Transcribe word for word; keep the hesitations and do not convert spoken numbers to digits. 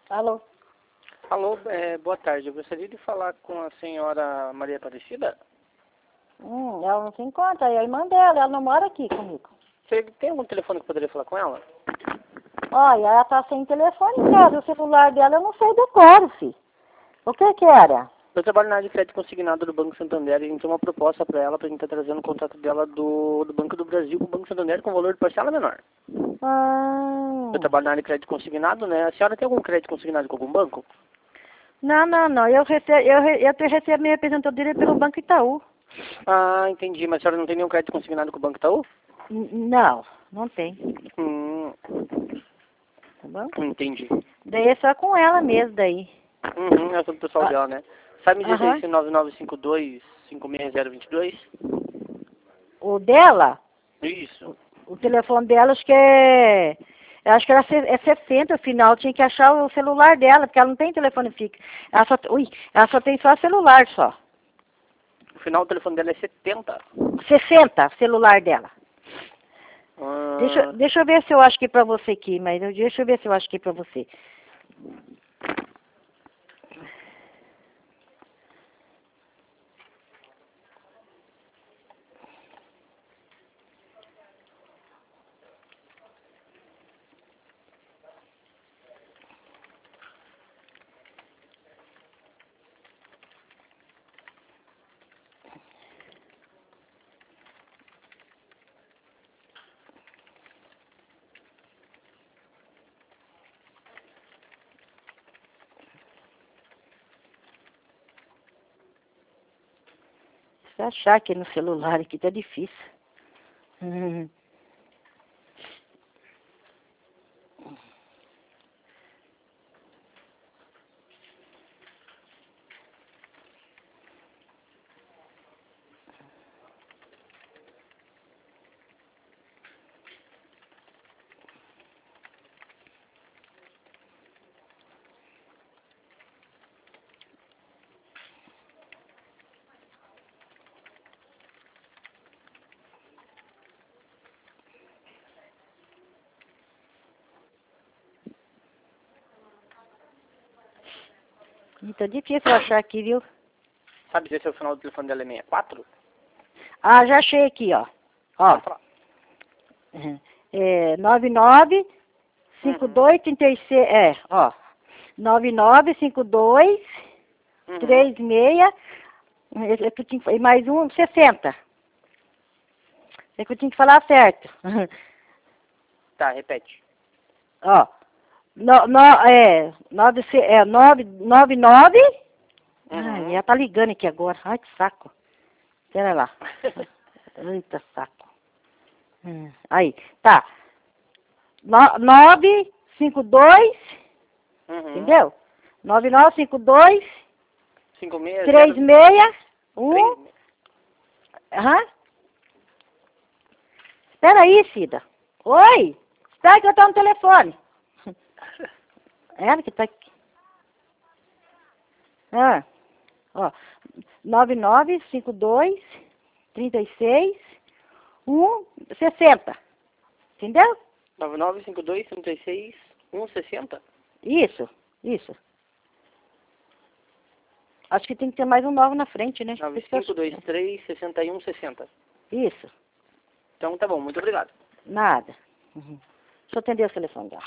Alô? Alô, é, boa tarde. Eu gostaria de falar com a senhora Maria Aparecida. Hum, ela não se encontra, é a irmã dela, ela não mora aqui comigo. Você tem algum telefone que eu poderia falar com ela? Olha, ela tá sem telefone em casa, o celular dela eu não sei decoro, filho. O que que era? Eu trabalho na área de crédito consignado do Banco Santander e a gente tem uma proposta para ela, para a gente estar trazendo o contrato dela do, do Banco do Brasil para o Banco Santander com valor de parcela menor. Ah, Eu trabalho na área de crédito consignado, né? A senhora tem algum crédito consignado com algum banco? não, não, não, eu recebo, eu, re- eu te recebo minha aposentadoria pelo Banco Itaú. Ah, entendi. Mas a senhora não tem nenhum crédito consignado com o Banco Itaú? N- não, não tem, Hum, tá bom? entendi. Daí é só com ela mesmo, daí. Uhum, é sobre o pessoal Ah, dela, né? Sabe me dizer aham. esse nove nove cinco dois, cinco seis zero dois dois? O dela, Isso. o telefone dela, acho que é... eu acho que era se- é sessenta, afinal, tinha que achar o celular dela, porque ela não tem telefone fixo. Ela só, ui, ela só tem só celular, só. O final do telefone dela é setenta. sessenta, celular dela. Deixa, Ah, deixa eu ver se eu acho que pra você aqui, mas eu- deixa eu ver se eu acho que pra você. Se achar aqui no celular aqui tá difícil. Hum. Ih, tá difícil achar aqui, viu? sabe se o final do telefone dela é sessenta e quatro? Ah, já achei aqui, ó. Ó. Pode falar. É, nove nove cinco Uhum. dois três seis, é, ó. nove nove cinco dois Uhum. três seis, é, é que eu tinha que- e mais um, sessenta. É que eu tinha que falar certo. Tá, repete. Ó. No, no, é, nove, se- é, nove, nove, nove. Ai, Uhum. ela tá ligando aqui agora. Ai, que saco. Pera lá. Eita, saco. Hum, aí, tá. No, nove, cinco, dois, Uhum. entendeu? Nove, nove, cinco, dois, cinco seis três, zero seis, um. três. Aham. Espera aí, Cida. Oi. Espera que eu tô no telefone. É ela que tá aqui. Ah, ó. nove nove cinco dois trinta e seis um sessenta. Entendeu? nove nove cinco dois três seis um sessenta? Isso, isso. Acho que tem que ter mais um nove na frente, né? nove Isso que eu cinco acho- dois três seis um sessenta. Isso, Então tá bom, muito obrigado. nada. Uhum. Deixa eu atender o telefone dela.